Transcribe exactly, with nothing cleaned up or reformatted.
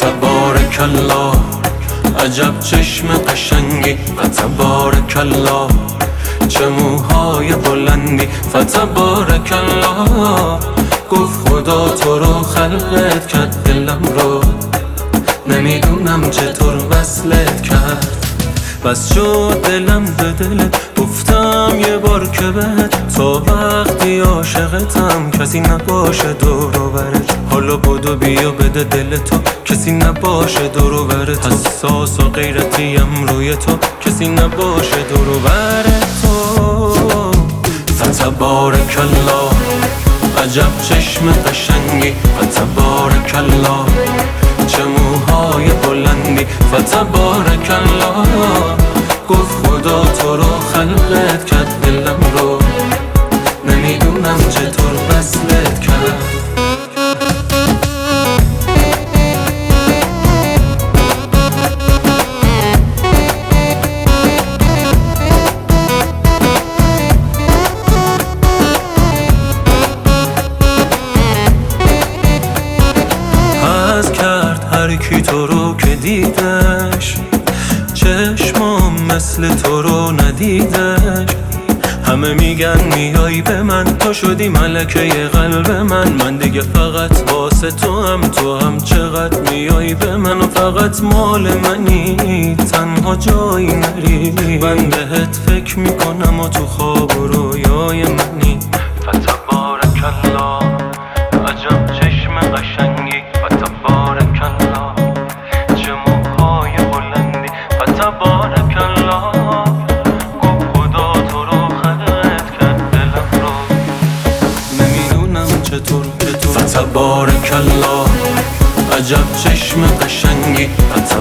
فتبارک الله، عجب چشم قشنگی، فتبارک الله، چه موهای بلندی، فتبارک الله. گفت خدا تو رو خلقت کرد، دلم رو نمیدونم چطور وصلت کرد. بس شد دلم به دلت، گفتم یه بار که بهت، تا وقتی عاشقتم کسی نباشه دور و برت. حالا بدو بیا بده دل تو، کسی نباشه دور و برت. حساس و غیرتیم روی تو، کسی نباشه دور و برت تو. فتبارک الله، عجب چشم قشنگی، فتبارک الله، چه موهای بلندی، فتبارک الله. گفت خدا تو رو خلقت کرد، دلم رو نمیدونم چطور وصلت کرد. از کرد هر کی تو رو که دیدش، چشمام مثل تو رو ندیدش. همه میگن میای به من، تو شدی ملکه قلب من. من دیگه فقط واسه تو هم، تو هم چقدر میای به من و فقط مال منی، تنها جایی نری. من بهت فکر میکنم و تو خواب و رویای منی. فتبارک الله، عجب چشم قشنگی، فتبارک الله، چه موهای بلندی، فتبارک الله. گفت خدا تو رو خلقت کرد، دلم رو نمیدونم چطور که تو. فتبارک الله، عجب چشم قشنگی.